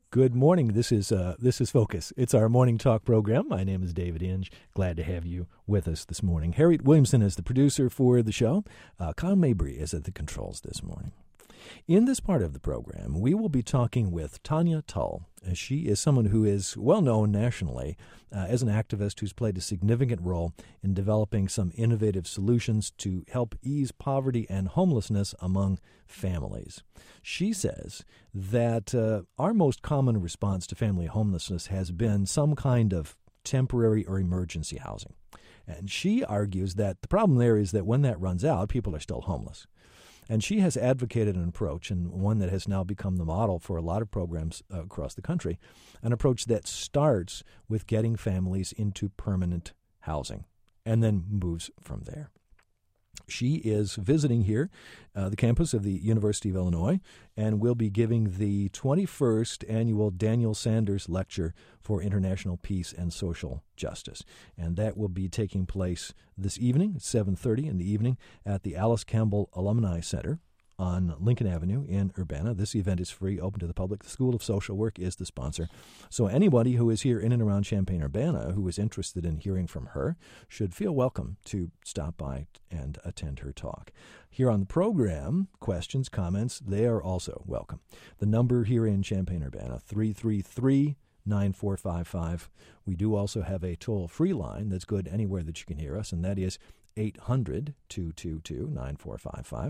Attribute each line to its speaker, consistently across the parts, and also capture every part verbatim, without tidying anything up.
Speaker 1: Good morning. This is uh, this is Focus. It's our morning talk program. My name is David Inge. Glad to have you with us this morning. Harriet Williamson is the producer for the show. Uh, Con Mabry is at the controls this morning. In this part of the program, we will be talking with Tanya Tull. She is someone who is well known nationally uh, as an activist who's played a significant role in developing some innovative solutions to help ease poverty and homelessness among families. She says that uh, our most common response to family homelessness has been some kind of temporary or emergency housing. And she argues that the problem there is that when that runs out, people are still homeless. And she has advocated an approach, and one that has now become the model for a lot of programs uh, across the country, an approach that starts with getting families into permanent housing and then moves from there. She is visiting here, uh, the campus of the University of Illinois, and will be giving the twenty-first annual Daniel Sanders Lecture for International Peace and Social Justice. And that will be taking place this evening at seven thirty in the evening at the Alice Campbell Alumni Center on Lincoln Avenue in Urbana. This event is free, open to the public. The School of Social Work is the sponsor. So anybody who is here in and around Champaign-Urbana who is interested in hearing from her should feel welcome to stop by and attend her talk. Here on the program, questions, comments, they are also welcome. The number here in Champaign-Urbana, three three three, nine four five five. We do also have a toll-free line that's good anywhere that you can hear us, and that is eight hundred, two two two, nine four five five.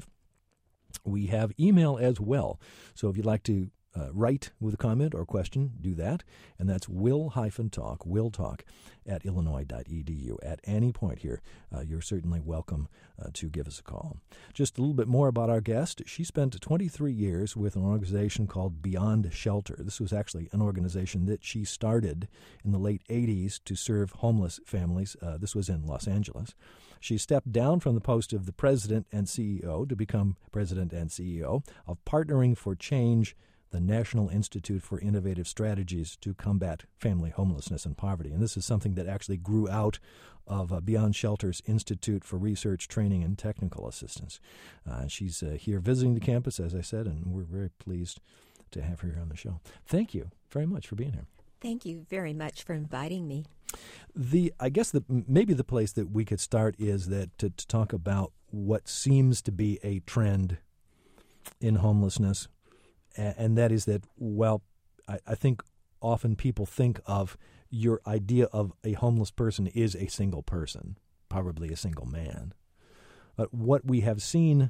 Speaker 1: We have email as well, so if you'd like to uh, write with a comment or question, do that, and that's will-talk, will talk at illinois dot e d u. At any point here, uh, you're certainly welcome uh, to give us a call. Just a little bit more about our guest. She spent twenty-three years with an organization called Beyond Shelter. This was actually an organization that she started in the late eighties to serve homeless families. Uh, this was in Los Angeles. She stepped down from the post of the president and C E O to become president and C E O of Partnering for Change, the National Institute for Innovative Strategies to Combat Family Homelessness and Poverty. And this is something that actually grew out of uh, Beyond Shelter's Institute for Research, Training, and Technical Assistance. Uh, she's uh, here visiting the campus, as I said, and we're very pleased to have her here on the show. Thank you very much for being here.
Speaker 2: Thank you very much for inviting me.
Speaker 1: The I guess the maybe the place that we could start is that to, to talk about what seems to be a trend in homelessness, and, and that is that, well, I, I think often people think of your idea of a homeless person is a single person, probably a single man. But what we have seen,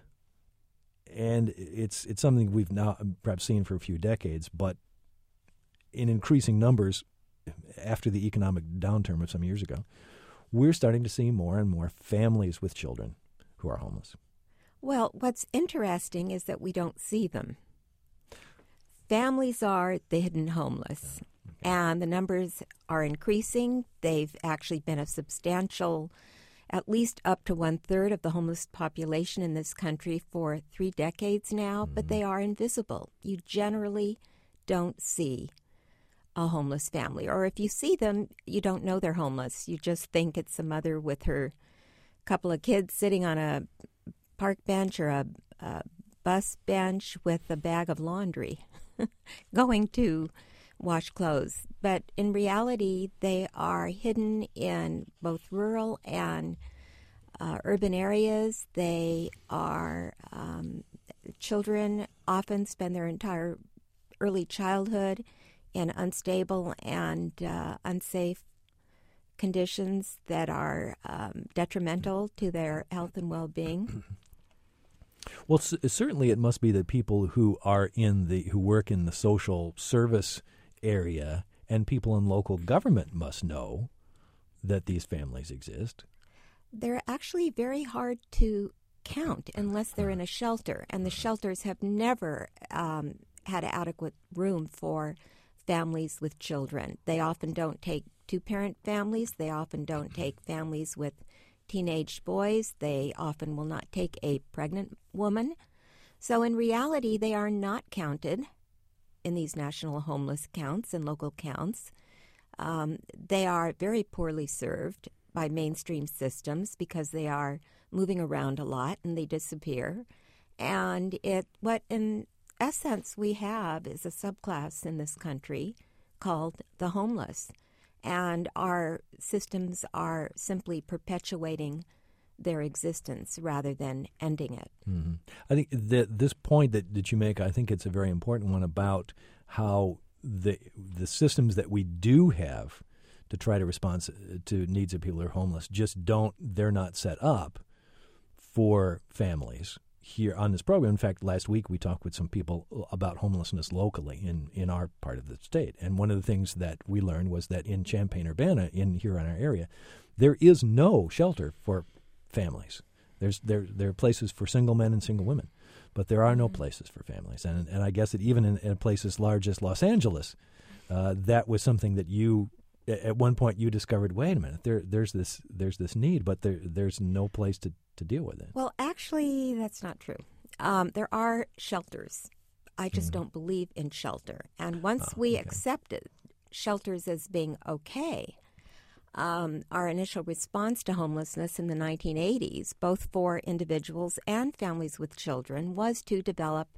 Speaker 1: and it's it's something we've now perhaps seen for a few decades, but in increasing numbers after the economic downturn of some years ago, we're starting to see more and more families with children who are homeless.
Speaker 2: Well, what's interesting is that we don't see them. Families are the hidden homeless, oh, okay. and the numbers are increasing. They've actually been a substantial, at least up to one-third of the homeless population in this country for three decades now, mm-hmm. but they are invisible. You generally don't see a homeless family. Or if you see them, you don't know they're homeless. You just think it's a mother with her couple of kids sitting on a park bench or a, a bus bench with a bag of laundry going to wash clothes. But in reality, they are hidden in both rural and uh, urban areas. They are, um, children often spend their entire early childhood in unstable and uh, unsafe conditions that are um, detrimental to their health and well-being.
Speaker 1: Well, c- certainly it must be that people who are in the who work in the social service area and people in local government must know that these families exist.
Speaker 2: They're actually very hard to count unless they're in a shelter, and the shelters have never um, had adequate room for families with children. They often don't take two-parent families. They often don't take families with teenage boys. They often will not take a pregnant woman. So in reality, they are not counted in these national homeless counts and local counts. Um, they are very poorly served by mainstream systems because they are moving around a lot and they disappear. And it what in essence, we have is a subclass in this country called the homeless. And our systems are simply perpetuating their existence rather than ending it.
Speaker 1: Mm-hmm. I think that this point that, that you make, I think it's a very important one about how the the systems that we do have to try to respond to needs of people who are homeless just don't, they're not set up for families here on this program. In fact, last week we talked with some people about homelessness locally in, in our part of the state. And one of the things that we learned was that in Champaign-Urbana, in here in our area, there is no shelter for families. There's there there are places for single men and single women, but there are no places for families. And and I guess that even in, in a place as large as Los Angeles, uh, that was something that you at one point you discovered. Wait a minute, there there's this there's this need, but there there's no place to, to deal with it.
Speaker 2: Well, actually, that's not true. Um, there are shelters. I just mm-hmm. don't believe in shelter. And once oh, we okay. accepted shelters as being okay. Um, our initial response to homelessness in the nineteen eighties, both for individuals and families with children, was to develop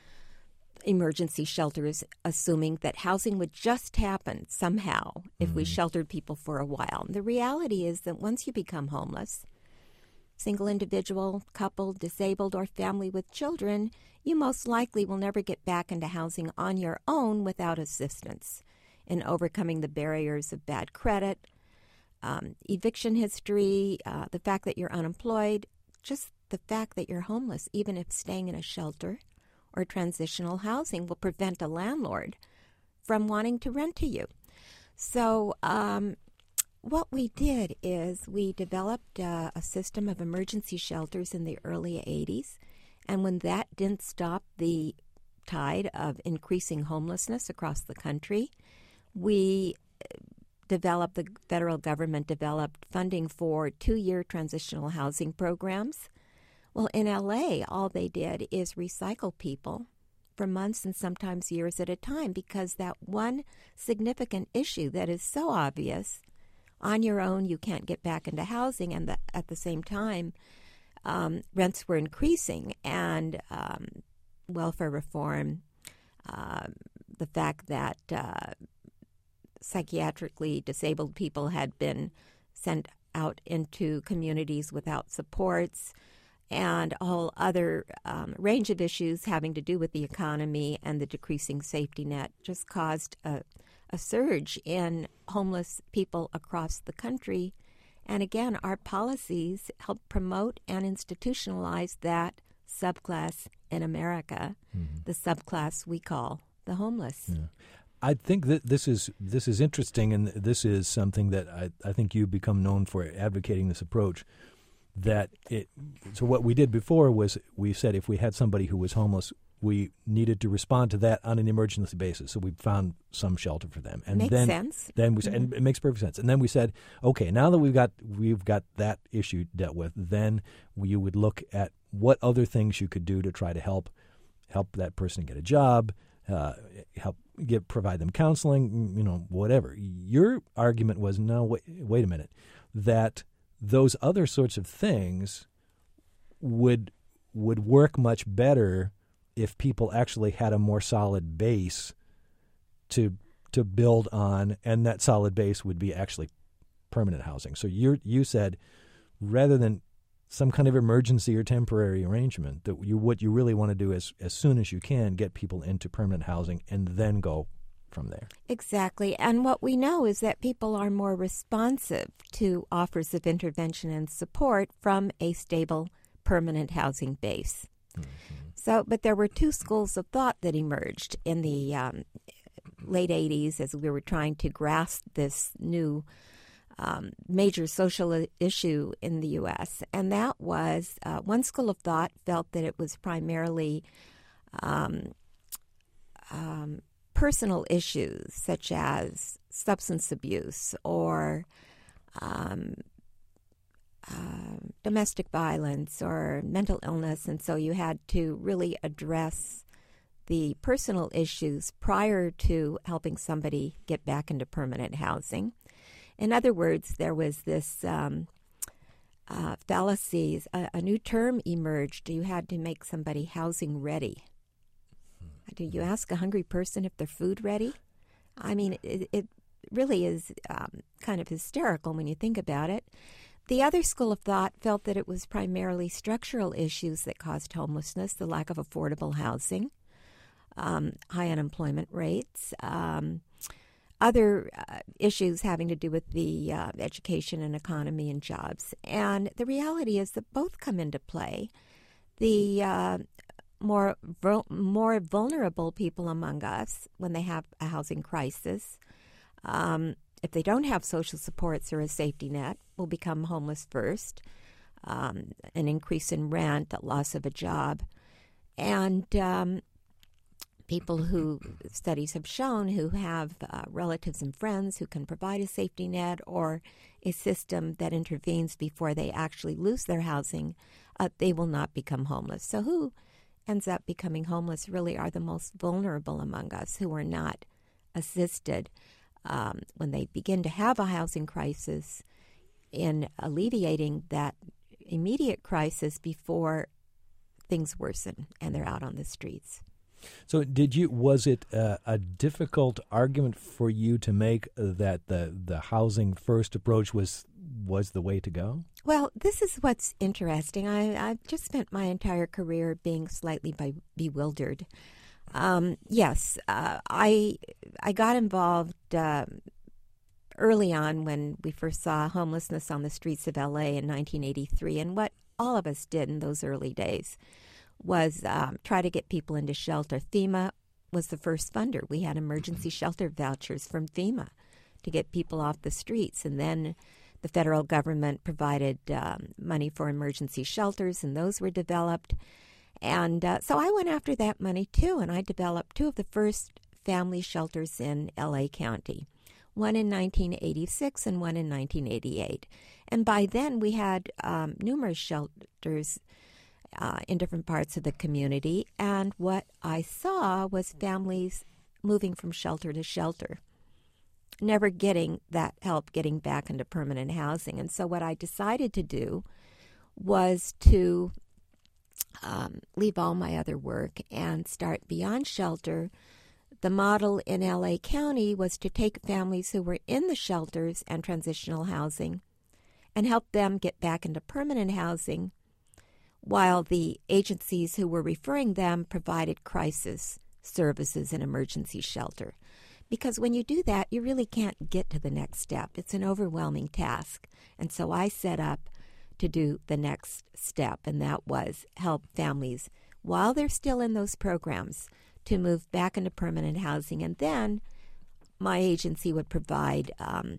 Speaker 2: emergency shelters, assuming that housing would just happen somehow if mm-hmm. we sheltered people for a while. And the reality is that once you become homeless, single individual, couple, disabled, or family with children, you most likely will never get back into housing on your own without assistance in overcoming the barriers of bad credit, Um, eviction history, uh, the fact that you're unemployed, just the fact that you're homeless, even if staying in a shelter or transitional housing will prevent a landlord from wanting to rent to you. So um, what we did is we developed uh, a system of emergency shelters in the early eighties, and when that didn't stop the tide of increasing homelessness across the country, we developed, the federal government developed funding for two-year transitional housing programs. Well, in L A, all they did is recycle people for months and sometimes years at a time, because that one significant issue that is so obvious, on your own you can't get back into housing, and the, at the same time um, rents were increasing, and um, welfare reform, uh, the fact that uh, psychiatrically disabled people had been sent out into communities without supports, and a whole other um, range of issues having to do with the economy and the decreasing safety net just caused a, a surge in homeless people across the country. And again, our policies help promote and institutionalize that subclass in America, mm-hmm. the subclass we call the homeless.
Speaker 1: Yeah. I think that this is this is interesting, and this is something that I, I think you've become known for advocating this approach. That it so what we did before was we said if we had somebody who was homeless, we needed to respond to that on an emergency basis. So we found some shelter for them, and
Speaker 2: makes
Speaker 1: then
Speaker 2: sense.
Speaker 1: then we
Speaker 2: mm-hmm.
Speaker 1: and it makes perfect sense. And then we said, okay, now that we've got we've got that issue dealt with, then you would look at what other things you could do to try to help help that person get a job, uh, help. Give, provide them counseling, you know, whatever. Your argument was, no, wait, wait a minute, that those other sorts of things would would work much better if people actually had a more solid base to to build on, and that solid base would be actually permanent housing. So you you said rather than some kind of emergency or temporary arrangement, that you what you really want to do is, as soon as you can, get people into permanent housing and then go from there.
Speaker 2: Exactly. And what we know is that people are more responsive to offers of intervention and support from a stable, permanent housing base. Mm-hmm. So, but there were two schools of thought that emerged in the um, late eighties as we were trying to grasp this new Um, major social issue in the U S, and that was uh, one school of thought felt that it was primarily um, um, personal issues such as substance abuse or um, uh, domestic violence or mental illness, and so you had to really address the personal issues prior to helping somebody get back into permanent housing. In other words, there was this um, uh, fallacies. A, a new term emerged. You had to make somebody housing ready. do you ask a hungry person if their food ready? I mean, it, it really is um, kind of hysterical when you think about it. The other school of thought felt that it was primarily structural issues that caused homelessness, the lack of affordable housing, um, high unemployment rates, um, other uh, issues having to do with the uh, education and economy and jobs. And the reality is that both come into play. The uh, more more vulnerable people among us, when they have a housing crisis, um, if they don't have social supports or a safety net, will become homeless first. Um, an increase in rent, a loss of a job, and um, people who studies have shown who have uh, relatives and friends who can provide a safety net or a system that intervenes before they actually lose their housing, uh, they will not become homeless. So who ends up becoming homeless really are the most vulnerable among us, who are not assisted um, when they begin to have a housing crisis in alleviating that immediate crisis before things worsen and they're out on the streets.
Speaker 1: So did you, was it uh, a difficult argument for you to make that the, the housing first approach was was the way to go?
Speaker 2: Well, this is what's interesting. I, I've just spent my entire career being slightly by, bewildered. Um, yes, uh, I I got involved uh, early on when we first saw homelessness on the streets of L A in nineteen eighty-three, and what all of us did in those early days was um, try to get people into shelter. FEMA was the first funder. We had emergency shelter vouchers from FEMA to get people off the streets, and then the federal government provided um, money for emergency shelters, and those were developed. And uh, so I went after that money, too, and I developed two of the first family shelters in L A County, one in nineteen eighty-six and one in nineteen eighty-eight. And by then we had um, numerous shelters uh, in different parts of the community, and what I saw was families moving from shelter to shelter, never getting that help getting back into permanent housing. And so what I decided to do was to um, leave all my other work and start Beyond Shelter. The model in L A County was to take families who were in the shelters and transitional housing and help them get back into permanent housing, while the agencies who were referring them provided crisis services and emergency shelter. Because when you do that, you really can't get to the next step. It's an overwhelming task. And so I set up to do the next step, and that was help families, while they're still in those programs, to move back into permanent housing. And then my agency would provide um,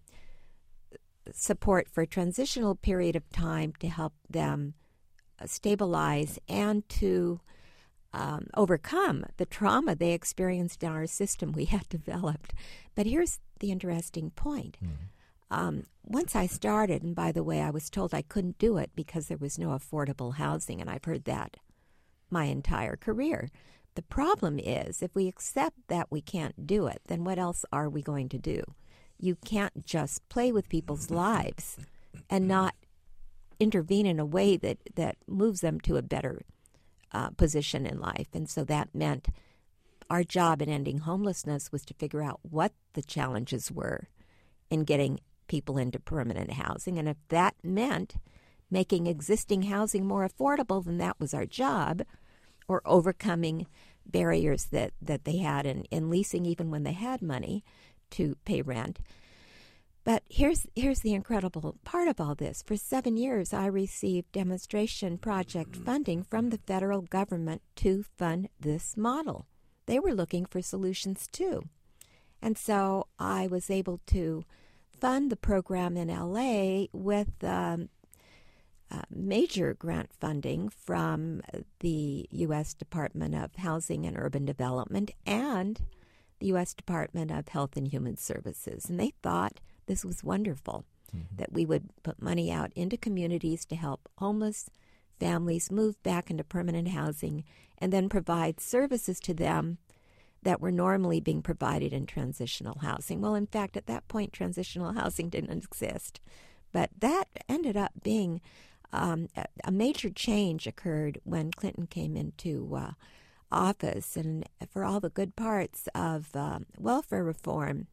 Speaker 2: support for a transitional period of time to help them stabilize and to Um, overcome the trauma they experienced in our system we had developed. But here's the interesting point. Mm-hmm. Um, once I started, and by the way, I was told I couldn't do it because there was no affordable housing, and I've heard that my entire career. The problem is, if we accept that we can't do it, then what else are we going to do? You can't just play with people's lives and not intervene in a way that, that moves them to a better Uh, position in life. And so that meant our job in ending homelessness was to figure out what the challenges were in getting people into permanent housing. And if that meant making existing housing more affordable, then that was our job, or overcoming barriers that, that they had in, in leasing even when they had money to pay rent. But here's here's the incredible part of all this. For seven years, I received demonstration project funding from the federal government to fund this model. They were looking for solutions, too. And so I was able to fund the program in L A with um, uh, major grant funding from the U S Department of Housing and Urban Development and the U S Department of Health and Human Services. And they thought this was wonderful, mm-hmm. that we would put money out into communities to help homeless families move back into permanent housing and then provide services to them that were normally being provided in transitional housing. Well, in fact, at that point, transitional housing didn't exist. But that ended up being um, a, a major change occurred when Clinton came into uh, office and for all the good parts of um, welfare reform,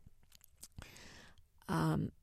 Speaker 2: um,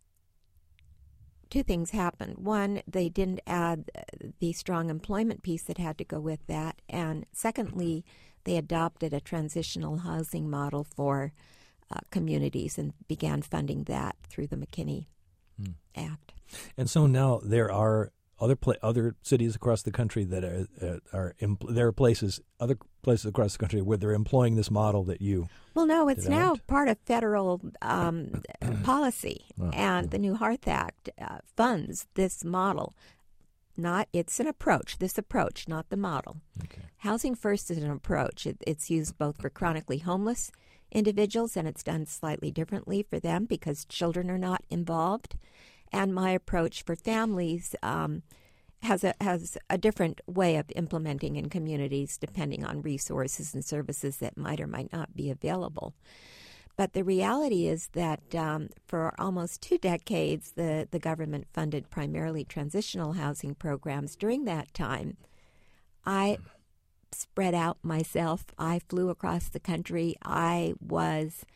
Speaker 2: two things happened. One, they didn't add the strong employment piece that had to go with that. And secondly, they adopted a transitional housing model for uh, communities and began funding that through the McKinney hmm. Act.
Speaker 1: And so now there are other pla- other cities across the country that are, uh, are impl- there are places, other places across the country where they're employing this model that you
Speaker 2: Well, no, it's
Speaker 1: developed?
Speaker 2: now part of federal um, policy,
Speaker 1: Oh,
Speaker 2: and
Speaker 1: oh.
Speaker 2: the new HEARTH Act uh, funds this model. Not, it's an approach, this approach, not the model.
Speaker 1: Okay.
Speaker 2: Housing First is an approach. It, it's used both for chronically homeless individuals, and it's done slightly differently for them because children are not involved. And my approach for families um, has a has a different way of implementing in communities depending on resources and services that might or might not be available. But the reality is that um, for almost two decades, the, the government funded primarily transitional housing programs. During that time, I spread out myself. I flew across the country. I was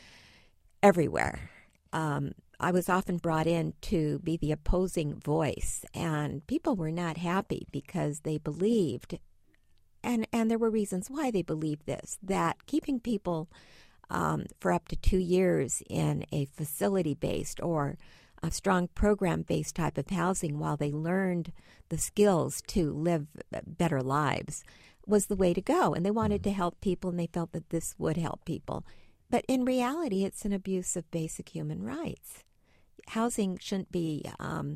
Speaker 2: everywhere. Um, I was often brought in to be the opposing voice, and people were not happy because they believed, and, and there were reasons why they believed this, that keeping people um, for up to two years in a facility-based or a strong program-based type of housing while they learned the skills to live better lives was the way to go. And they wanted to help people, and they felt that this would help people. But in reality, it's an abuse of basic human rights. Housing shouldn't be um,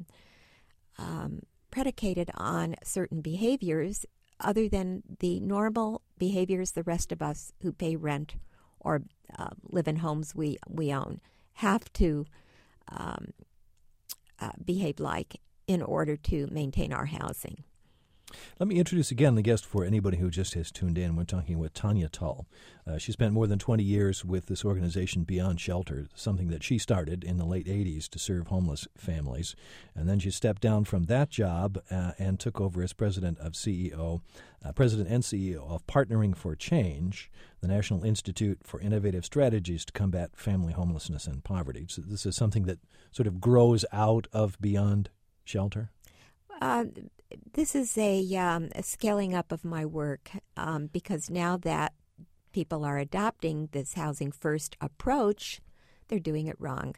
Speaker 2: um, predicated on certain behaviors other than the normal behaviors the rest of us who pay rent or uh, live in homes we, we own have to um, uh, behave like in order to maintain our housing.
Speaker 1: Let me introduce again the guest for anybody who just has tuned in. We're talking with Tanya Tull. Uh, she spent more than twenty years with this organization Beyond Shelter, something that she started in the late eighties to serve homeless families. And then she stepped down from that job uh, and took over as president of C E O, uh, president and C E O of Partnering for Change, the National Institute for Innovative Strategies to Combat Family Homelessness and Poverty. So this is something that sort of grows out of Beyond Shelter?
Speaker 2: Uh, this is a, um, a scaling up of my work um, because now that people are adopting this housing first approach, they're doing it wrong.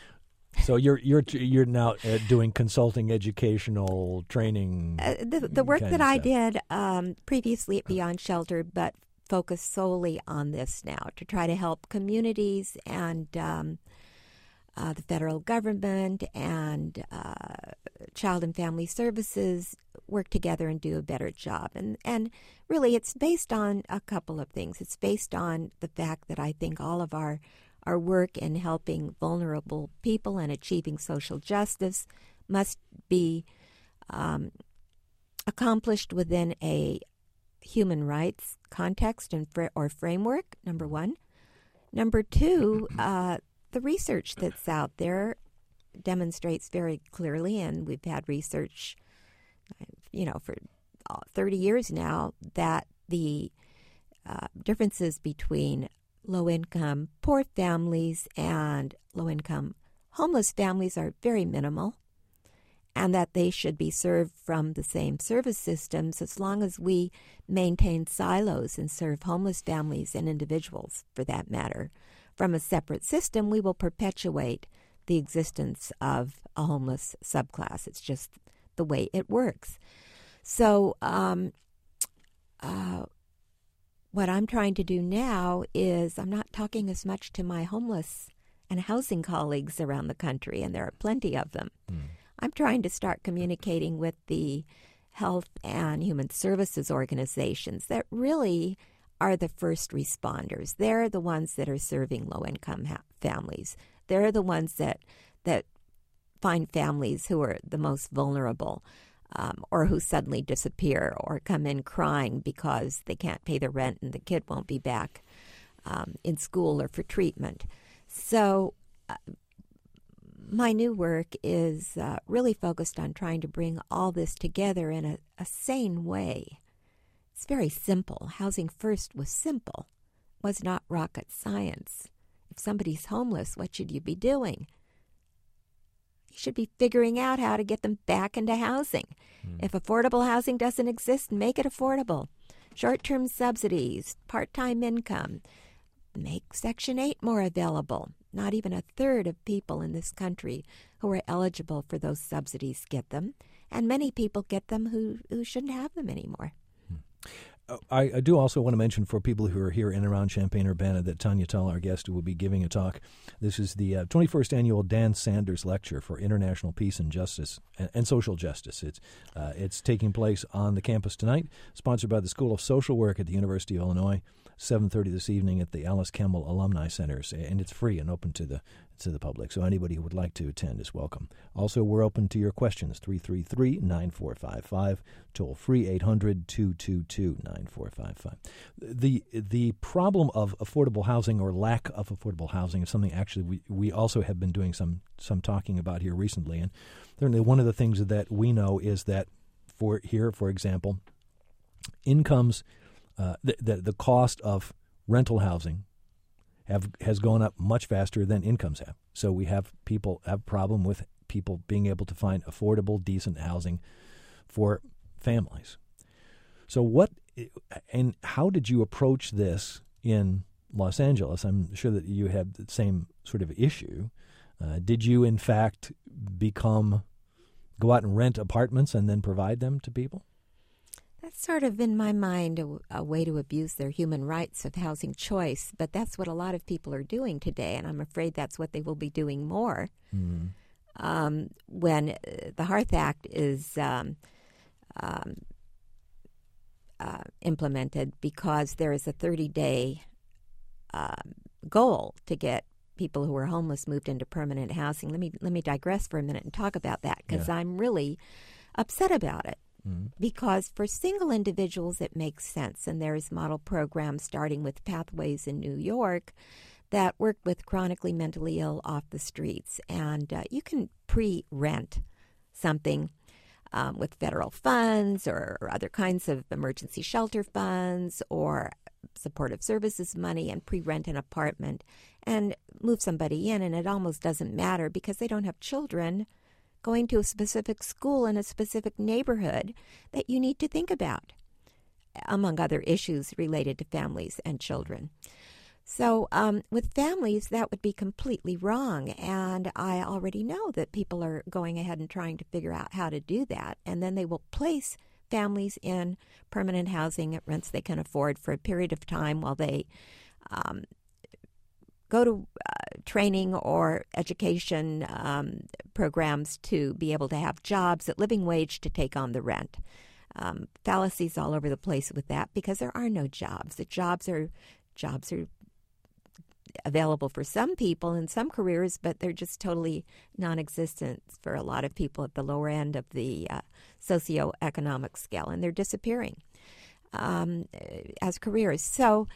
Speaker 1: So you're you're you're now uh, doing consulting, educational training.
Speaker 2: Uh, the the work
Speaker 1: kind
Speaker 2: that
Speaker 1: of
Speaker 2: I
Speaker 1: stuff.
Speaker 2: did um, previously at Beyond Shelter, but focused solely on this now to try to help communities and um, uh, the federal government and uh, Child and Family Services work together and do a better job. And and really, it's based on a couple of things. It's based on the fact that I think all of our our work in helping vulnerable people and achieving social justice must be um, accomplished within a human rights context and fr- or framework, number one. Number two, uh, the research that's out there demonstrates very clearly, and we've had research, you know, for thirty years now, that the uh, differences between low-income poor families and low-income homeless families are very minimal, and that they should be served from the same service systems as long as we maintain silos and serve homeless families and individuals, for that matter, from a separate system. We will perpetuate the existence of a homeless subclass. It's just the way it works. So um, uh, what I'm trying to do now is I'm not talking as much to my homeless and housing colleagues around the country, and there are plenty of them. Mm. I'm trying to start communicating with the health and human services organizations that really are the first responders. They're the ones that are serving low-income ha- families. They're the ones that that find families who are the most vulnerable, um, or who suddenly disappear or come in crying because they can't pay the rent and the kid won't be back um, in school or for treatment. So uh, my new work is uh, really focused on trying to bring all this together in a, a sane way It's very simple. Housing First was simple, was not rocket science. If somebody's homeless, what should you be doing? You should be figuring out how to get them back into housing. Mm. If affordable housing doesn't exist, make it affordable. Short-term subsidies, part-time income, make Section eight more available. Not even a third of people in this country who are eligible for those subsidies get them, and many people get them who, who shouldn't have them anymore.
Speaker 1: I, I do also want to mention for people who are here in and around Champaign-Urbana that Tanya Tull, our guest, will be giving a talk. This is the uh, twenty-first Annual Dan Sanders Lecture for International Peace and Justice and, and Social Justice. It's uh, it's taking place on the campus tonight, sponsored by the School of Social Work at the University of Illinois, seven thirty this evening at the Alice Kemmel Alumni Centers, and it's free and open to the to the public, so anybody who would like to attend is welcome. Also, we're open to your questions, three three three, nine four five five, toll free eight hundred, two two two, nine four five five. The the problem of affordable housing or lack of affordable housing is something actually we, we also have been doing some, some talking about here recently, and certainly one of the things that we know is that for here, for example, incomes, uh, the, the, the cost of rental housing Have, has gone up much faster than incomes have. So we have people have problem with people being able to find affordable, decent housing for families. So what and how did you approach this in Los Angeles? I'm sure that you had the same sort of issue. Uh, did you, in fact, become go out and rent apartments and then provide them to people?
Speaker 2: That's sort of, in my mind, a, a way to abuse their human rights of housing choice. But that's what a lot of people are doing today, and I'm afraid that's what they will be doing more mm. um, when the Hearth Act is um, um, uh, implemented, because there is a thirty-day uh, goal to get people who are homeless moved into permanent housing. Let me let me digress for a minute and talk about that, because yeah. I'm really upset about it. Because for single individuals, it makes sense. And there's model programs starting with Pathways in New York that work with chronically mentally ill off the streets. And uh, you can pre-rent something um, with federal funds or, or other kinds of emergency shelter funds or supportive services money, and pre-rent an apartment and move somebody in. And it almost doesn't matter because they don't have children going to a specific school in a specific neighborhood that you need to think about, among other issues related to families and children. So um, with families, that would be completely wrong, and I already know that people are going ahead and trying to figure out how to do that, and then they will place families in permanent housing at rents they can afford for a period of time while they um, go to uh, training or education um, programs to be able to have jobs at living wage to take on the rent. Um, fallacies all over the place with that, because there are no jobs. The jobs are jobs are available for some people in some careers, but they're just totally non-existent for a lot of people at the lower end of the uh, socioeconomic scale, and they're disappearing um, as careers. So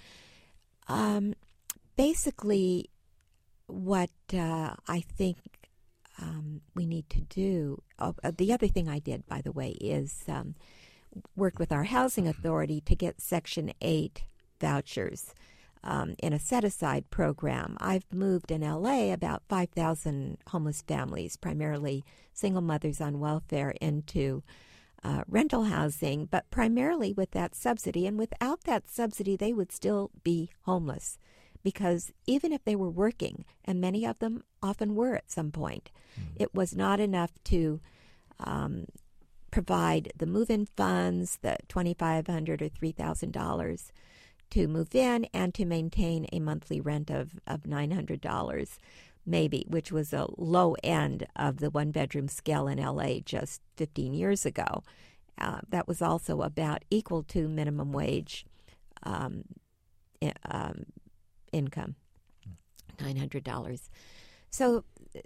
Speaker 2: um, basically, what uh, I think um, we need to do, uh, the other thing I did, by the way, is um, work with our housing authority to get Section eight vouchers um, in a set-aside program. I've moved in L A about five thousand homeless families, primarily single mothers on welfare, into uh, rental housing, but primarily with that subsidy. And without that subsidy, they would still be homeless, because even if they were working, and many of them often were at some point, mm-hmm. it was not enough to um, provide the move-in funds, the twenty-five hundred dollars or three thousand dollars to move in, and to maintain a monthly rent of, of nine hundred dollars maybe, which was a low end of the one-bedroom scale in L A just fifteen years ago. Uh, that was also about equal to minimum wage um, I- um, income, nine hundred dollars. So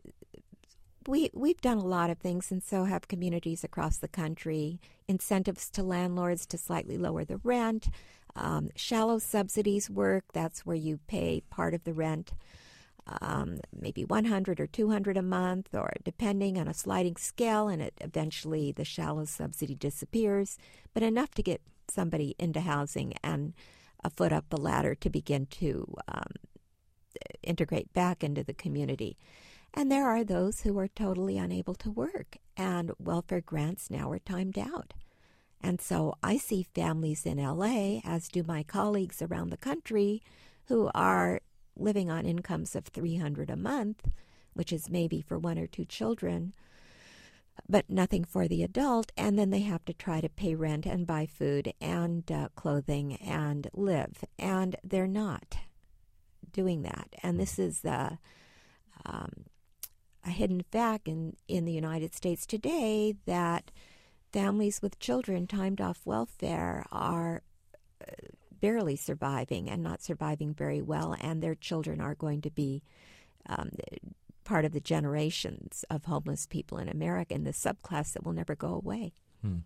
Speaker 2: we, we've done a lot of things, and so have communities across the country. Incentives to landlords to slightly lower the rent. Um, shallow subsidies work. That's where you pay part of the rent, um, maybe one hundred dollars or two hundred dollars a month, or depending on a sliding scale, and it eventually the shallow subsidy disappears, but enough to get somebody into housing and a foot up the ladder to begin to um, integrate back into the community. And there are those who are totally unable to work, and welfare grants now are timed out. And so I see families in L A, as do my colleagues around the country, who are living on incomes of three hundred dollars a month, which is maybe for one or two children, but nothing for the adult, and then they have to try to pay rent and buy food and uh, clothing and live, and they're not doing that. And this is uh, um, a hidden fact in, in the United States today, that families with children timed off welfare are uh, barely surviving and not surviving very well, and their children are going to be um, part of the generations of homeless people in America, in this subclass that will never go away.
Speaker 1: Hmm.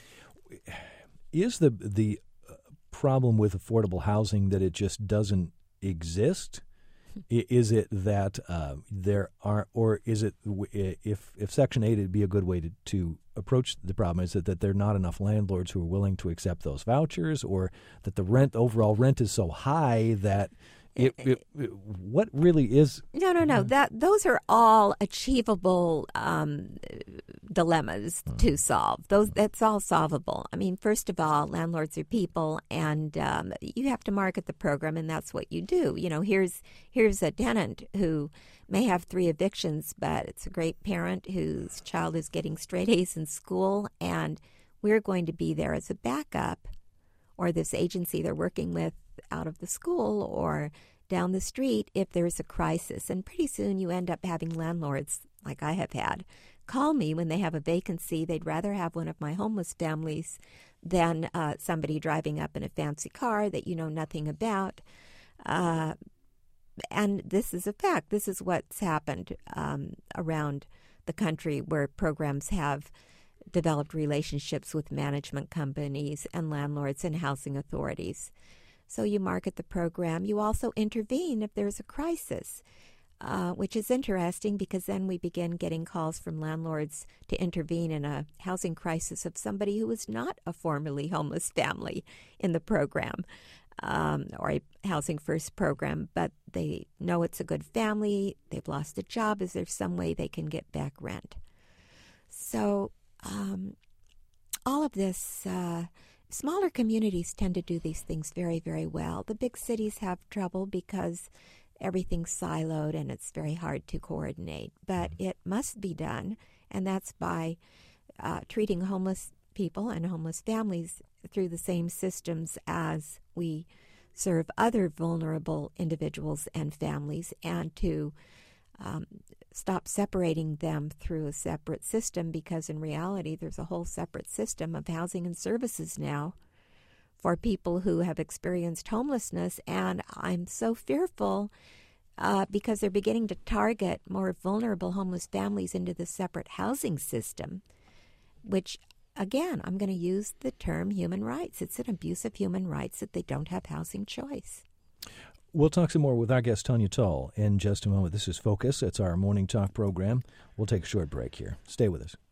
Speaker 1: Is the the problem with affordable housing that it just doesn't exist? Is it that uh, there are, or is it if if Section eight would be a good way to, to approach the problem? Is it that there are not enough landlords who are willing to accept those vouchers, or that the rent overall rent is so high that it, it, it what really is?
Speaker 2: No, no, no. That those are all achievable um, dilemmas uh-huh. to solve. Those that's all solvable. I mean, first of all, landlords are people, and um, you have to market the program, and that's what you do. You know, here's here's a tenant who may have three evictions, but it's a great parent whose child is getting straight A's in school, and we're going to be there as a backup, or this agency they're working with out of the school or down the street if there's a crisis. And pretty soon you end up having landlords, like I have had, call me when they have a vacancy. They'd rather have one of my homeless families than uh, somebody driving up in a fancy car that you know nothing about. Uh, and this is a fact. This is what's happened um, around the country, where programs have developed relationships with management companies and landlords and housing authorities. So you market the program. You also intervene if there's a crisis, uh, which is interesting, because then we begin getting calls from landlords to intervene in a housing crisis of somebody who is not a formerly homeless family in the program, um, or a Housing First program, but they know it's a good family. They've lost a job. Is there some way they can get back rent? So um, all of this... Uh, Smaller communities tend to do these things very, very well. The big cities have trouble because everything's siloed and it's very hard to coordinate. But it must be done, and that's by uh, treating homeless people and homeless families through the same systems as we serve other vulnerable individuals and families, and to um, stop separating them through a separate system, because in reality there's a whole separate system of housing and services now for people who have experienced homelessness. And I'm so fearful uh, because they're beginning to target more vulnerable homeless families into the separate housing system, which, again, I'm going to use the term human rights. It's an abuse of human rights that they don't have housing choice.
Speaker 1: We'll talk some more with our guest, Tanya Tull, in just a moment. This is Focus. It's our morning talk program. We'll take a short break here. Stay with us.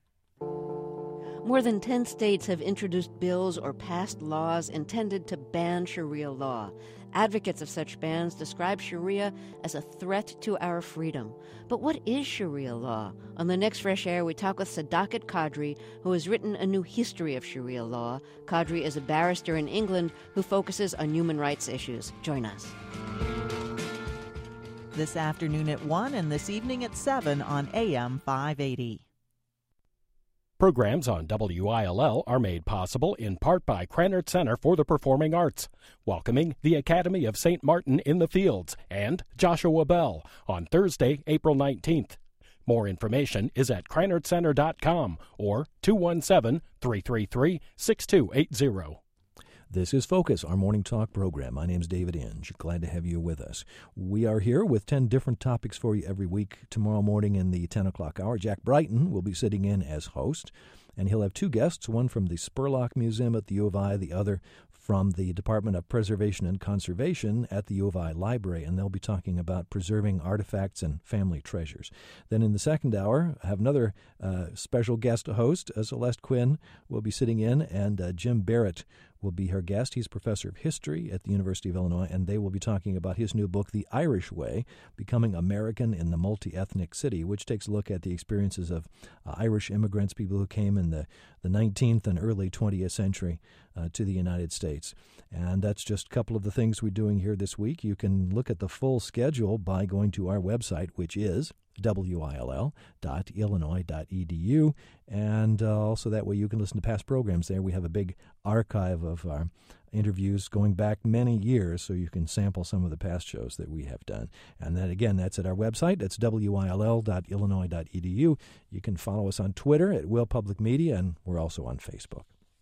Speaker 3: More than ten states have introduced bills or passed laws intended to ban Sharia law. Advocates of such bans describe Sharia as a threat to our freedom. But what is Sharia law? On the next Fresh Air, we talk with Sadakat Qadri, who has written a new history of Sharia law. Qadri is a barrister in England who focuses on human rights issues. Join us.
Speaker 4: This afternoon at one and this evening at seven on A M five eighty.
Speaker 5: Programs on W I L L are made possible in part by Krannert Center for the Performing Arts, welcoming the Academy of Saint Martin in the Fields, and Joshua Bell on Thursday, April nineteenth. More information is at krannert center dot com or two one seven, three three three, six two eight zero.
Speaker 1: This is Focus, our morning talk program. My name's David Inge. Glad to have you with us. We are here with ten different topics for you every week. Tomorrow morning in the ten o'clock hour, Jack Brighton will be sitting in as host, and he'll have two guests, one from the Spurlock Museum at the U of I, the other from the Department of Preservation and Conservation at the U of I Library, and they'll be talking about preserving artifacts and family treasures. Then in the second hour, I have another uh, special guest host. Uh, Celeste Quinn will be sitting in, and uh, Jim Barrett will be her guest. He's professor of history at the University of Illinois, and they will be talking about his new book, The Irish Way, Becoming American in the Multi-Ethnic City, which takes a look at the experiences of uh, Irish immigrants, people who came in the, the nineteenth and early twentieth century uh, to the United States. And that's just a couple of the things we're doing here this week. You can look at the full schedule by going to our website, which is W I L L dot illinois dot e d u, and uh, also that way you can listen to past programs there. We have a big archive of our interviews going back many years, so you can sample some of the past shows that we have done. And then again, that's at our website. That's W I L L dot illinois dot e d u. You can follow us on Twitter at Will Public Media, and we're also on Facebook.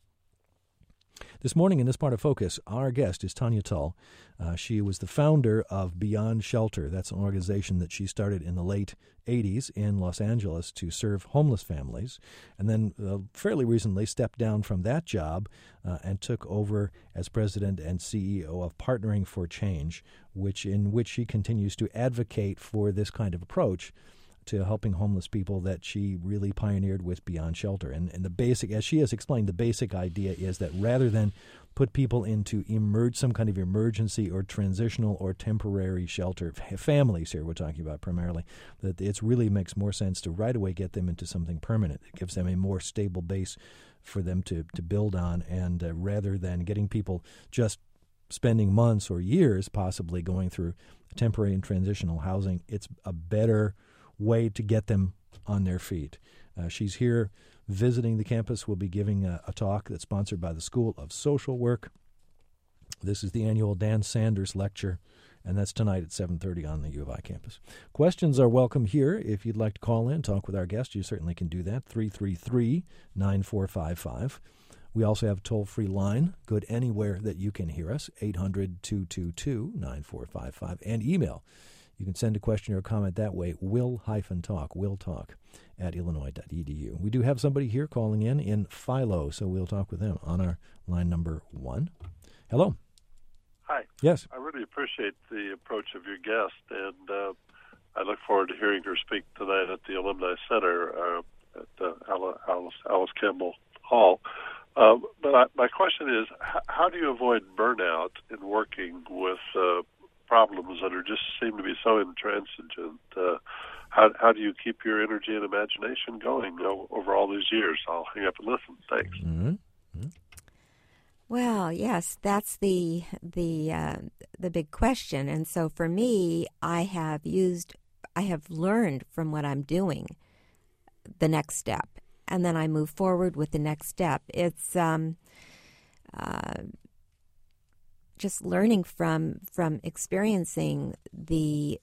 Speaker 1: This morning in this part of Focus, our guest is Tanya Tull. Uh, she was the founder of Beyond Shelter. That's an organization that she started in the late eighties in Los Angeles to serve homeless families, and then uh, fairly recently stepped down from that job uh, and took over as president and C E O of Partnering for Change, which in which she continues to advocate for this kind of approach to helping homeless people that she really pioneered with Beyond Shelter. And, and the basic, as she has explained, the basic idea is that rather than put people into emerge some kind of emergency or transitional or temporary shelter, families here we're talking about primarily, that it really makes more sense to right away get them into something permanent. It gives them a more stable base for them to, to build on, and uh, rather than getting people just spending months or years possibly going through temporary and transitional housing, it's a better way to get them on their feet. Uh, she's here visiting the campus. We'll be giving a, a talk that's sponsored by the School of Social Work. This is the annual Dan Sanders Lecture, and that's tonight at seven thirty on the U of I campus. Questions are welcome here. If you'd like to call in, talk with our guest, you certainly can do that, three three three, nine four five five. We also have a toll-free line, good anywhere that you can hear us, eight hundred, two two two, nine four five five, and email. You can send a question or a comment that way, will-talk, will-talk at illinois dot e d u. We do have somebody here calling in in Philo, so we'll talk with them on our line number one. Hello.
Speaker 6: Hi.
Speaker 1: Yes.
Speaker 6: I really appreciate the approach of your guest, and uh, I look forward to hearing her speak tonight at the Alumni Center uh, at uh, Alice, Alice Campbell Hall. Uh, but I, my question is, h- how do you avoid burnout in working with uh, problems that are just seem to be so intransigent? Uh, how, how do you keep your energy and imagination going o- over all these years? I'll hang up and listen. Thanks.
Speaker 1: Mm-hmm. Mm-hmm.
Speaker 2: Well, yes, that's the the uh, the big question. And so for me, I have used, I have learned from what I'm doing the next step, and then I move forward with the next step. It's um, uh, just learning from from experiencing the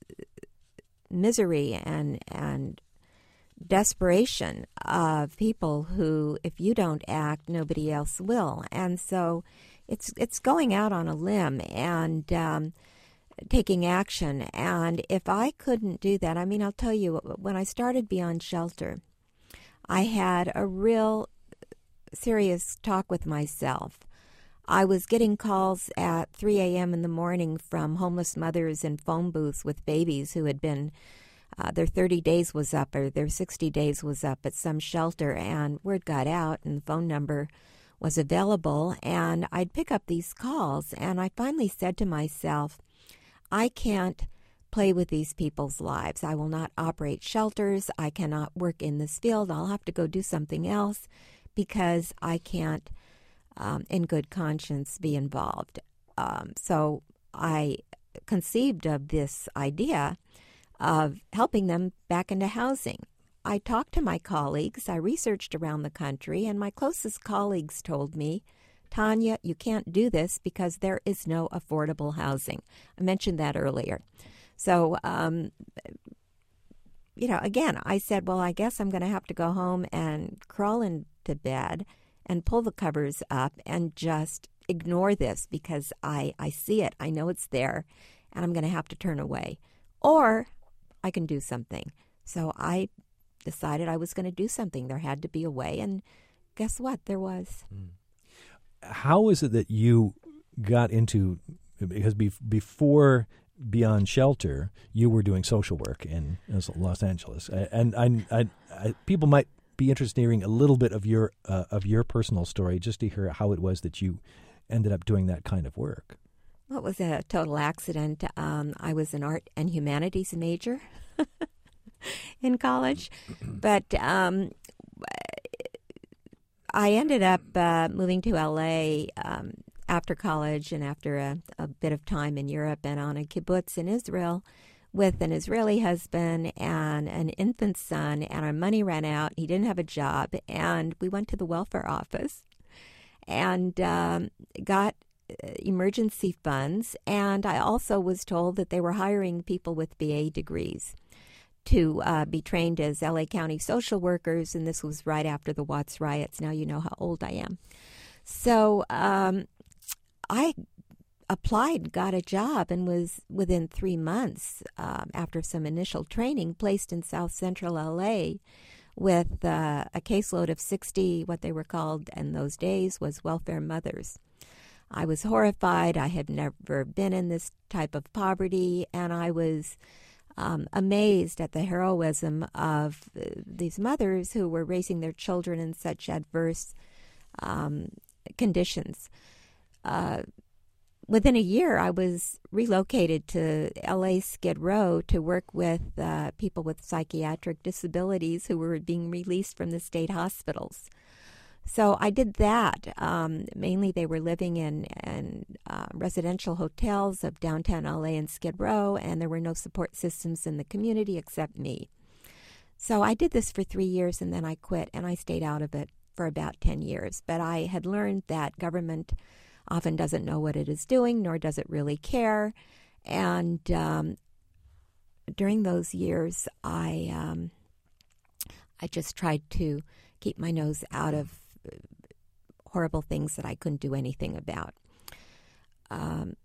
Speaker 2: misery and and desperation of people who, if you don't act, nobody else will. And so it's it's going out on a limb and um, taking action. And if I couldn't do that, I mean, I'll tell you, when I started Beyond Shelter, I had a real serious talk with myself. I was getting calls at three a.m. in the morning from homeless mothers in phone booths with babies who had been Uh, their thirty days was up or their sixty days was up at some shelter, and word got out and the phone number was available, and I'd pick up these calls, and I finally said to myself, I can't play with these people's lives. I will not operate shelters. I cannot work in this field. I'll have to go do something else because I can't, um, in good conscience, be involved. Um, so I conceived of this idea of helping them back into housing. I talked to my colleagues, I researched around the country, and my closest colleagues told me, Tanya, you can't do this because there is no affordable housing. I mentioned that earlier. So, um, you know, again, I said, well, I guess I'm going to have to go home and crawl into bed and pull the covers up and just ignore this because I, I see it, I know it's there, and I'm going to have to turn away. Or I can do something. So I decided I was going to do something. There had to be a way, and guess what? There was.
Speaker 1: Mm. how is it that you got into, because be, before Beyond Shelter, you were doing social work in Los Angeles, and I, I, I, people might be interested in hearing a little bit of your uh, of your personal story, just to hear how it was that you ended up doing that kind of work.
Speaker 2: Well, it was a total accident. Um, I was an art and humanities major in college, but um, I ended up uh, moving to L A um, after college and after a, a bit of time in Europe and on a kibbutz in Israel with an Israeli husband and an infant son, and our money ran out. He didn't have a job, and we went to the welfare office and um, got emergency funds, and I also was told that they were hiring people with B A degrees to uh, be trained as L A County social workers, and this was right after the Watts riots. Now you know how old I am. So um, I applied, got a job, and was within three months, um, after some initial training, placed in South Central L A with uh, a caseload of sixty, what they were called in those days was welfare mothers. I was horrified. I had never been in this type of poverty, and I was um, amazed at the heroism of uh, these mothers who were raising their children in such adverse um, conditions. Uh, within a year, I was relocated to L A Skid Row to work with uh, people with psychiatric disabilities who were being released from the state hospitals. So I did that. Um, mainly they were living in, in uh, residential hotels of downtown L A and Skid Row, and there were no support systems in the community except me. So I did this for three years, and then I quit, and I stayed out of it for about ten years. But I had learned that government often doesn't know what it is doing, nor does it really care. And um, during those years, I um, I just tried to keep my nose out of horrible things that I couldn't do anything about. Um,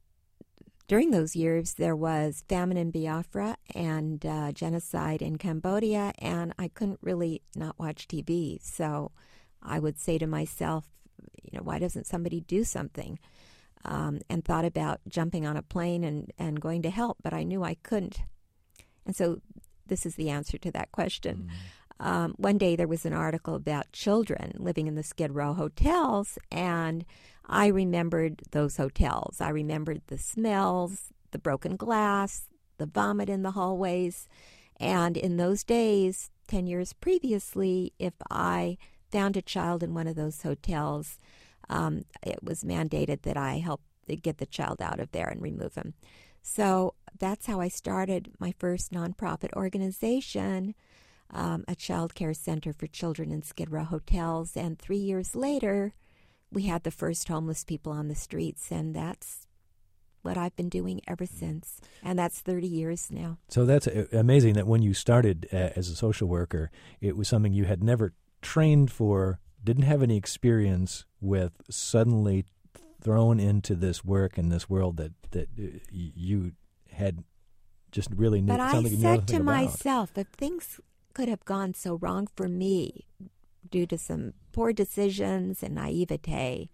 Speaker 2: during those years, there was famine in Biafra and uh, genocide in Cambodia, and I couldn't really not watch T V. So I would say to myself, you know, why doesn't somebody do something? Um, and thought about jumping on a plane and, and going to help, but I knew I couldn't. And so this is the answer to that question. Mm. Um, one day there was an article about children living in the Skid Row hotels, and I remembered those hotels. I remembered the smells, the broken glass, the vomit in the hallways. And in those days, ten years previously, if I found a child in one of those hotels, um, it was mandated that I help get the child out of there and remove him. So that's how I started my first nonprofit organization, Um, a child care center for children in Skid Row hotels. And three years later, we had the first homeless people on the streets, and that's what I've been doing ever since. And that's thirty years now.
Speaker 1: So that's amazing that when you started uh, as a social worker, it was something you had never trained for, didn't have any experience with, suddenly thrown into this work and this world that, that uh, you had just really knew.
Speaker 2: But I said to myself, if things could have gone so wrong for me due to some poor decisions and naivete,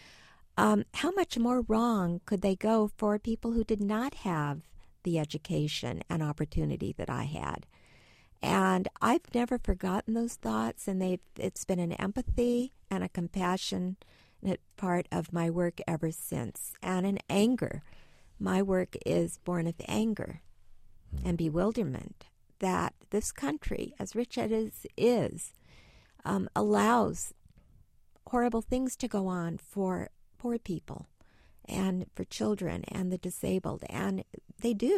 Speaker 2: um, how much more wrong could they go for people who did not have the education and opportunity that I had? And I've never forgotten those thoughts, and they've it's been an empathy and a compassionate part of my work ever since, and an anger. My work is born of anger and bewilderment that this country, as rich as it is, um, allows horrible things to go on for poor people and for children and the disabled, and they do.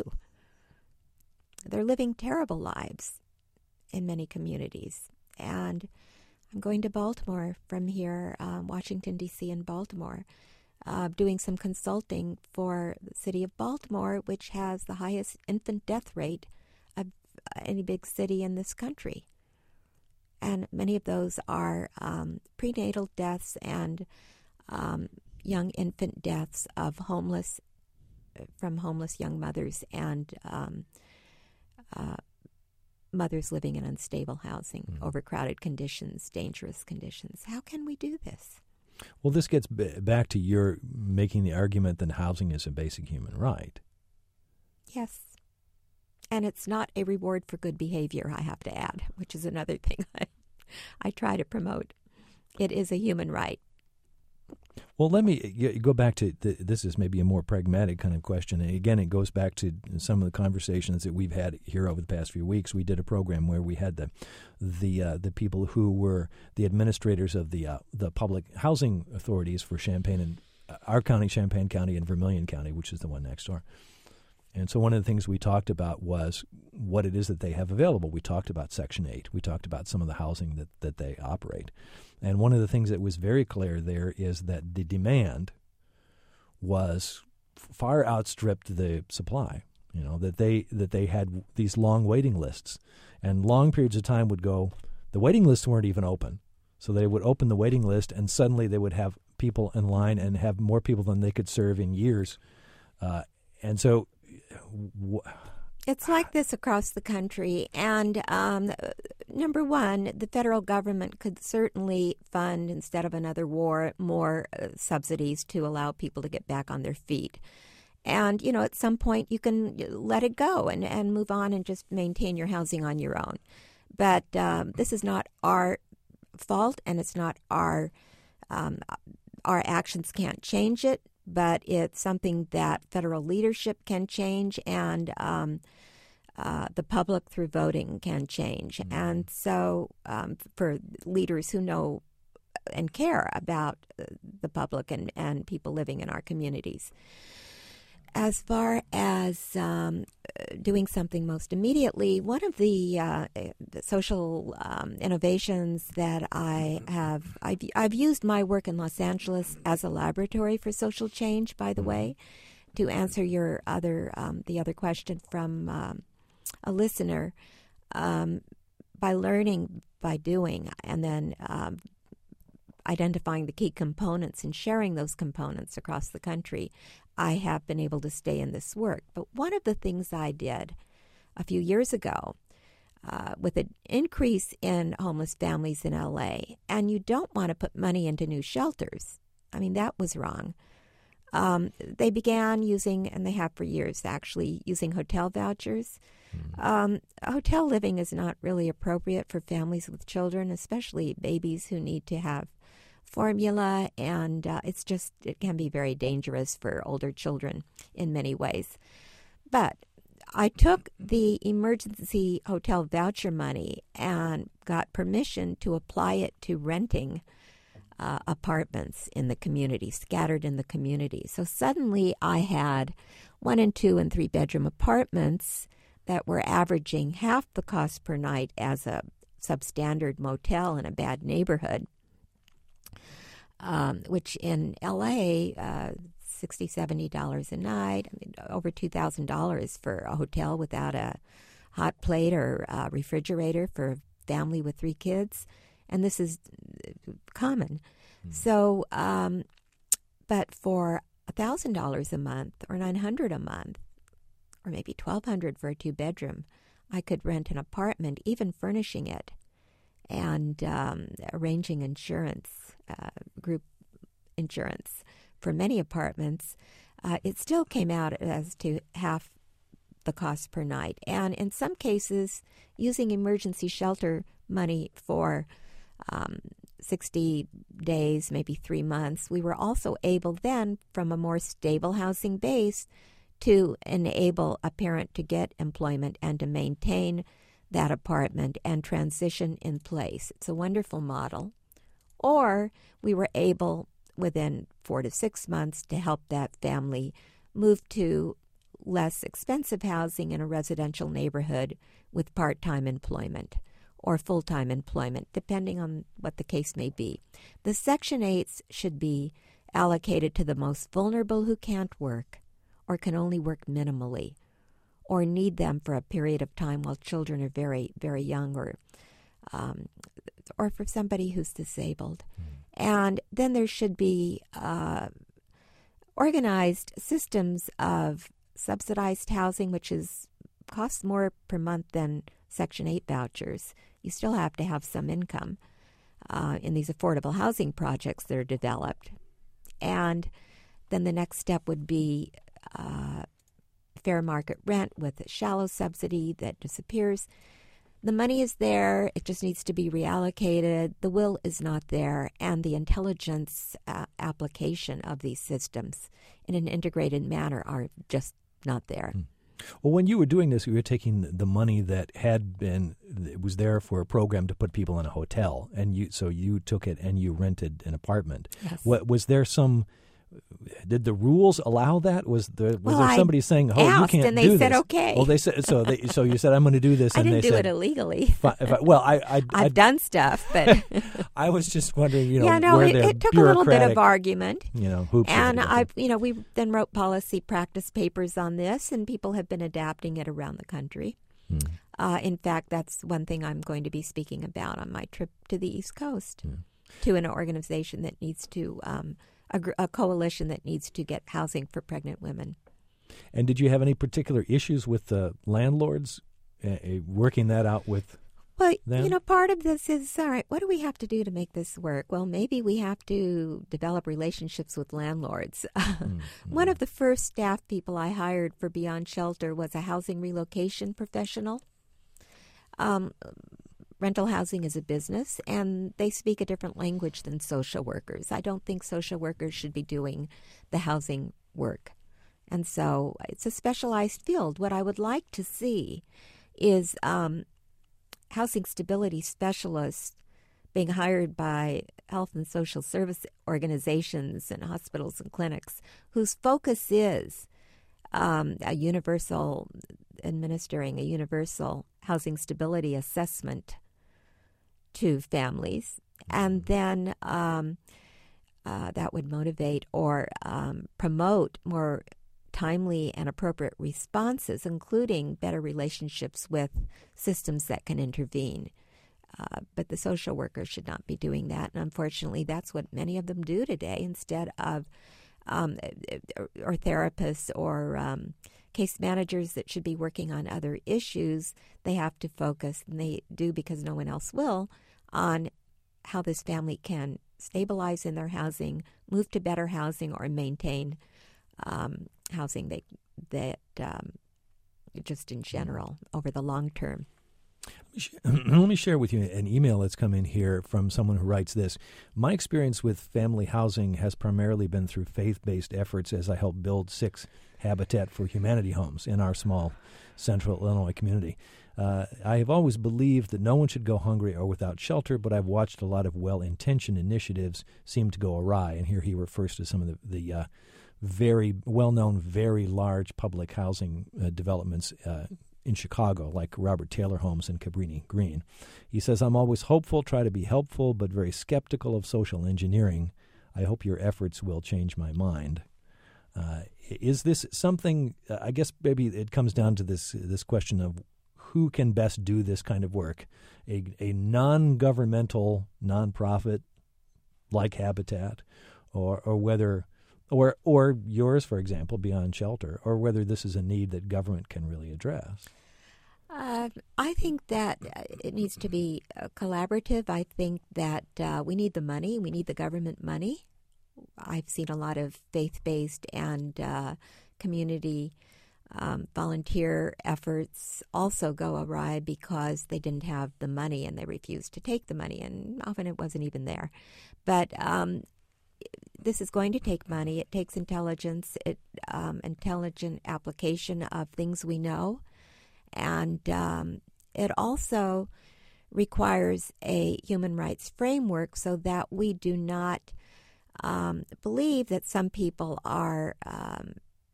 Speaker 2: They're living terrible lives in many communities. And I'm going to Baltimore from here, um, Washington, D C and Baltimore, uh, doing some consulting for the city of Baltimore, which has the highest infant death rate of any big city in this country. And many of those are um, prenatal deaths and um, young infant deaths of homeless, from homeless young mothers and um, uh, mothers living in unstable housing, mm. overcrowded conditions, dangerous conditions. How can we do this?
Speaker 1: Well, this gets b- back to your making the argument that housing is a basic human right.
Speaker 2: Yes. And it's not a reward for good behavior, I have to add, which is another thing I, I try to promote. It is a human right.
Speaker 1: Well, let me go back to the, this is maybe a more pragmatic kind of question. And again, it goes back to some of the conversations that we've had here over the past few weeks. We did a program where we had the the uh, the people who were the administrators of the uh, the public housing authorities for Champaign and uh, our county, Champaign County, and Vermilion County, which is the one next door. And so one of the things we talked about was what it is that they have available. We talked about Section eight. We talked about some of the housing that, that they operate. And one of the things that was very clear there is that the demand was far outstripped the supply. You know, that they that they had these long waiting lists. And long periods of time would go, the waiting lists weren't even open. So they would open the waiting list, and suddenly they would have people in line and have more people than they could serve in years. Uh, and so...
Speaker 2: It's like this across the country, and um, number one, the federal government could certainly fund, instead of another war, more uh, subsidies to allow people to get back on their feet. And, you know, at some point you can let it go and, and move on and just maintain your housing on your own. But um, this is not our fault, and it's not our, um, our actions can't change it. But it's something that federal leadership can change, and um, uh, the public through voting can change. Mm-hmm. And so um, for leaders who know and care about the public and, and people living in our communities. As far as um, doing something most immediately, one of the, uh, the social um, innovations that I have, I've, I've used my work in Los Angeles as a laboratory for social change, by the way, to answer your other, um, the other question from um, a listener, um, by learning, by doing, and then um, identifying the key components and sharing those components across the country, I have been able to stay in this work. But one of the things I did a few years ago, uh, with an increase in homeless families in L A, and you don't want to put money into new shelters. I mean, that was wrong. Um, they began using, and they have for years actually, using hotel vouchers. Mm. Um, hotel living is not really appropriate for families with children, especially babies who need to have formula, and uh, it's just, it can be very dangerous for older children in many ways. But I took the emergency hotel voucher money and got permission to apply it to renting uh, apartments in the community, scattered in the community. So suddenly I had one and two and three bedroom apartments that were averaging half the cost per night as a substandard motel in a bad neighborhood. Um, which in L A, uh, sixty dollars, seventy dollars a night, I mean, over two thousand dollars for a hotel without a hot plate or a refrigerator for a family with three kids. And this is common. Mm. So, um, but for one thousand dollars a month or nine hundred dollars a month, or maybe twelve hundred dollars for a two-bedroom, I could rent an apartment, even furnishing it, and um, arranging insurance. Uh, group insurance for many apartments, uh, it still came out as to half the cost per night. And in some cases, using emergency shelter money for um, sixty days, maybe three months, we were also able then, from a more stable housing base, to enable a parent to get employment and to maintain that apartment and transition in place. It's a wonderful model. Or we were able, within four to six months, to help that family move to less expensive housing in a residential neighborhood with part-time employment or full-time employment, depending on what the case may be. The Section eights should be allocated to the most vulnerable who can't work or can only work minimally or need them for a period of time while children are very, very young, or um, or for somebody who's disabled. Mm. And then there should be uh, organized systems of subsidized housing, which is costs more per month than Section eight vouchers. You still have to have some income. uh, in these affordable housing projects that are developed. And then the next step would be uh, fair market rent with a shallow subsidy that disappears. The money is there. It just needs to be reallocated. The will is not there. And the intelligence uh, application of these systems in an integrated manner are just not there.
Speaker 1: Hmm. Well, when you were doing this, you were taking the money that had been, it was there for a program to put people in a hotel, and you so you took it and you rented an apartment.
Speaker 2: Yes.
Speaker 1: What, was there some, did the rules allow that? Was there was
Speaker 2: well,
Speaker 1: there somebody
Speaker 2: I
Speaker 1: saying, "Oh,
Speaker 2: asked,
Speaker 1: you can't
Speaker 2: and they
Speaker 1: do
Speaker 2: said,
Speaker 1: this"?
Speaker 2: okay.
Speaker 1: Well, they said so. They, so you said, "I'm going to do this,"
Speaker 2: I
Speaker 1: and
Speaker 2: didn't
Speaker 1: they
Speaker 2: do
Speaker 1: said,
Speaker 2: it illegally.
Speaker 1: If I, if I, well, I, I,
Speaker 2: I've
Speaker 1: I,
Speaker 2: done stuff, but
Speaker 1: I was just wondering, you know,
Speaker 2: yeah, no,
Speaker 1: where
Speaker 2: it,
Speaker 1: their
Speaker 2: it took a little bit of
Speaker 1: bureaucratic,
Speaker 2: argument.
Speaker 1: you know, hoops.
Speaker 2: And
Speaker 1: were to
Speaker 2: I,
Speaker 1: get
Speaker 2: you know, we then wrote policy practice papers on this, and people have been adapting it around the country.
Speaker 1: Hmm.
Speaker 2: Uh, in fact, that's one thing I'm going to be speaking about on my trip to the East Coast,
Speaker 1: Yeah.
Speaker 2: to an organization that needs to, um, a, gr- a coalition that needs to get housing for pregnant women.
Speaker 1: And did you have any particular issues with the landlords uh, uh, working that out with?
Speaker 2: Well,
Speaker 1: them?
Speaker 2: you know, part of this is, all right, what do we have to do to make this work? Well, maybe we have to develop relationships with landlords.
Speaker 1: Mm-hmm.
Speaker 2: One of the first staff people I hired for Beyond Shelter was a housing relocation professional. Um, rental housing is a business, and they speak a different language than social workers. I don't think social workers should be doing the housing work. And so it's a specialized field. What I would like to see is um, housing stability specialists being hired by health and social service organizations and hospitals and clinics whose focus is um, a universal, administering a universal housing stability assessment to families. And then um, uh, that would motivate or um, promote more timely and appropriate responses, including better relationships with systems that can intervene. Uh, but the social workers should not be doing that. And unfortunately, that's what many of them do today instead of, um, or therapists or um, case managers that should be working on other issues. They have to focus, and they do because no one else will, on how this family can stabilize in their housing, move to better housing, or maintain um, housing that, that um, just in general over the long term.
Speaker 1: Let me share with you an email that's come in here from someone who writes this. My experience with family housing has primarily been through faith-based efforts as I helped build six Habitat for Humanity homes in our small central Illinois community. Uh, I have always believed that no one should go hungry or without shelter, but I've watched a lot of well-intentioned initiatives seem to go awry. And here he refers to some of the, the uh, very well-known, very large public housing uh, developments uh, in Chicago, like Robert Taylor Homes and Cabrini Green. He says, I'm always hopeful, try to be helpful, but very skeptical of social engineering. I hope your efforts will change my mind. Uh, is this something, uh, I guess maybe it comes down to this this question of who can best do this kind of work? A, a non-governmental nonprofit like Habitat, or or whether, or or yours, for example, Beyond Shelter, or whether this is a need that government can really address?
Speaker 2: Uh, I think that it needs to be uh, collaborative. I think that uh, we need the money. We need the government money. I've seen a lot of faith-based and uh, community um, volunteer efforts also go awry because they didn't have the money and they refused to take the money, and often it wasn't even there. But um, this is going to take money. It takes intelligence, it, um, intelligent application of things we know. And um, it also requires a human rights framework so that we do not um, believe that some people are um,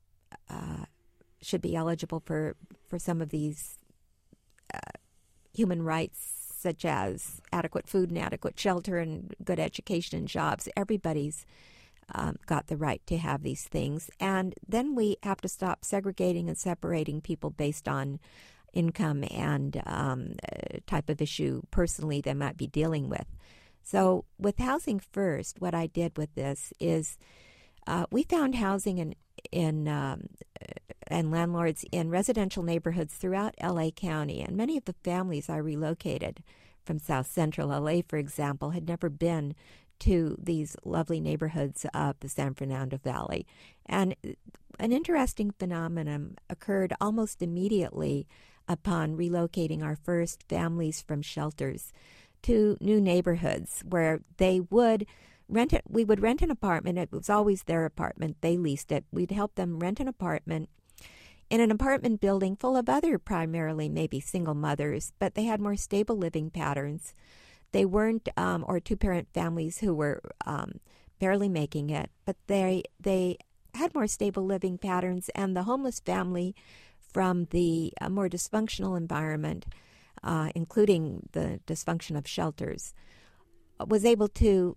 Speaker 2: uh, should be eligible for, for some of these uh, human rights, such as adequate food and adequate shelter and good education and jobs. Everybody's um, got the right to have these things. And then we have to stop segregating and separating people based on income and um, type of issue personally they might be dealing with. So with Housing First, what I did with this is uh, we found housing in, in um, and landlords in residential neighborhoods throughout L A County, and many of the families I relocated from South Central L A, for example, had never been to these lovely neighborhoods of the San Fernando Valley. And an interesting phenomenon occurred almost immediately upon relocating our first families from shelters to new neighborhoods where they would rent it. We would rent an apartment. It was always their apartment. They leased it. We'd help them rent an apartment in an apartment building full of other primarily maybe single mothers, but they had more stable living patterns. They weren't, um, or two-parent families who were um, barely making it, but they they had more stable living patterns, and the homeless family from the uh, more dysfunctional environment, uh, including the dysfunction of shelters, was able to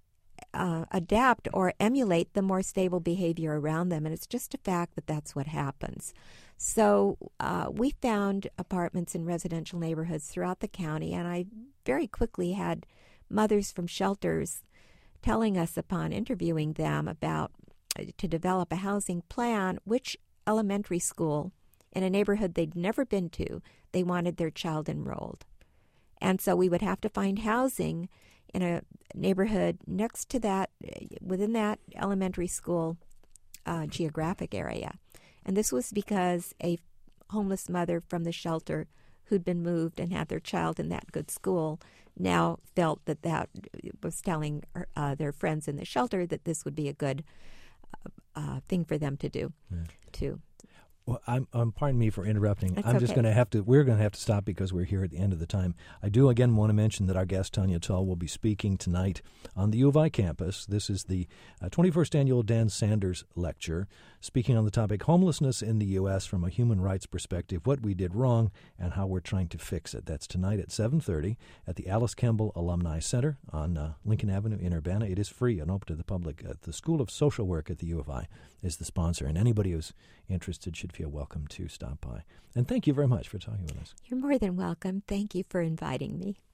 Speaker 2: uh, adapt or emulate the more stable behavior around them, and it's just a fact that that's what happens. So uh, we found apartments in residential neighborhoods throughout the county, and I very quickly had mothers from shelters telling us upon interviewing them about uh, to develop a housing plan, which elementary school in a neighborhood they'd never been to, they wanted their child enrolled. And so we would have to find housing in a neighborhood next to that, within that elementary school uh, geographic area. And this was because a homeless mother from the shelter who'd been moved and had their child in that good school now felt that that was telling uh, their friends in the shelter that this would be a good uh, uh, thing for them to do, yeah. too.
Speaker 1: Well, I'm, um, pardon me for interrupting.
Speaker 2: That's
Speaker 1: I'm
Speaker 2: okay.
Speaker 1: just going to have to, we're going to have to stop because we're here at the end of the time. I do again want to mention that our guest, Tanya Tull, will be speaking tonight on the U of I campus. This is the uh, twenty-first Annual Dan Sanders Lecture, speaking on the topic Homelessness in the U S from a Human Rights Perspective, What We Did Wrong and How We're Trying to Fix It. That's tonight at seven thirty at the Alice Kemble Alumni Center on uh, Lincoln Avenue in Urbana. It is free and open to the public. Uh, the School of Social Work at the U of I is the sponsor, and anybody who's interested should feel welcome to stop by. And thank you very much for talking with us.
Speaker 2: You're more than welcome. Thank you for inviting me.